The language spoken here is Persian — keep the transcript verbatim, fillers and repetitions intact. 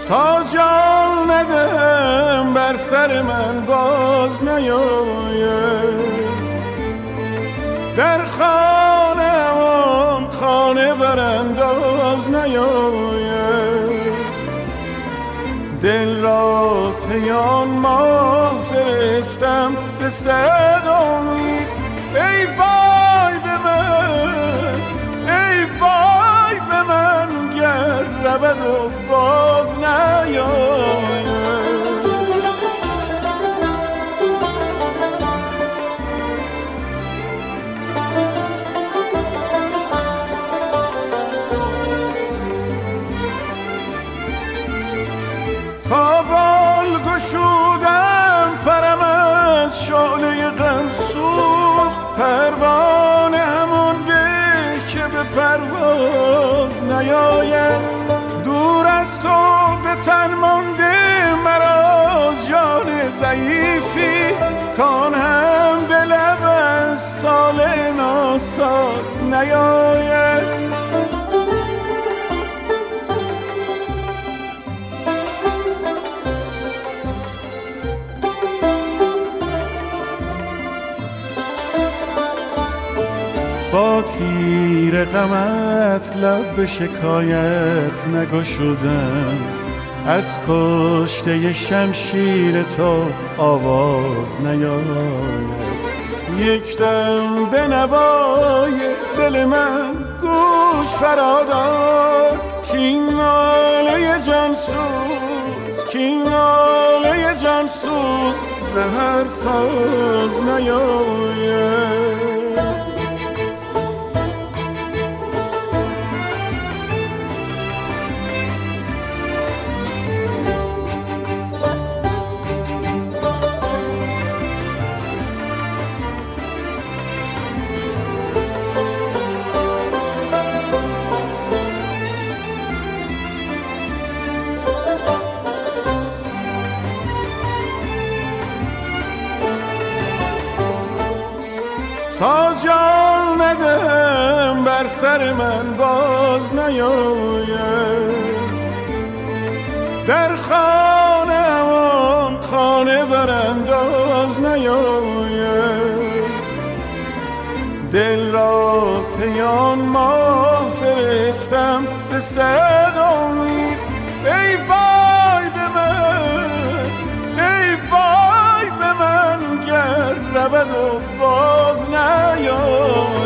تا جان ندم بر سر من باز نیاید، در خانه من خانه برانداز نیاید، دل را پیان ماه فرستم به صد امید، ای وای به من، ای وای به من گر رود و باز نیاید. تا بال گشودم پرم از شعله غم سوخت، پروانه همون به که به پرواز نیاید، دور از تو به تن مانده مرا جان ضعیفی، کان هم به لب از طالع ناساز نیاید. با تیر غمت لب به شکایت نگشودم، از کشته شمشیر تو آواز نیاید، یک دم به نوای دل من گوش فرادار، کین ناله جانسوز، کین ناله جانسوز زهر ساز نیاید. تا جان ندم بر سر من باز نیاید، در خانه من خانه برانداز نیاید، دل را پیان ماه فرستم به صد امید، ای وای به من، ای وای به من گر رود و باز نیاید.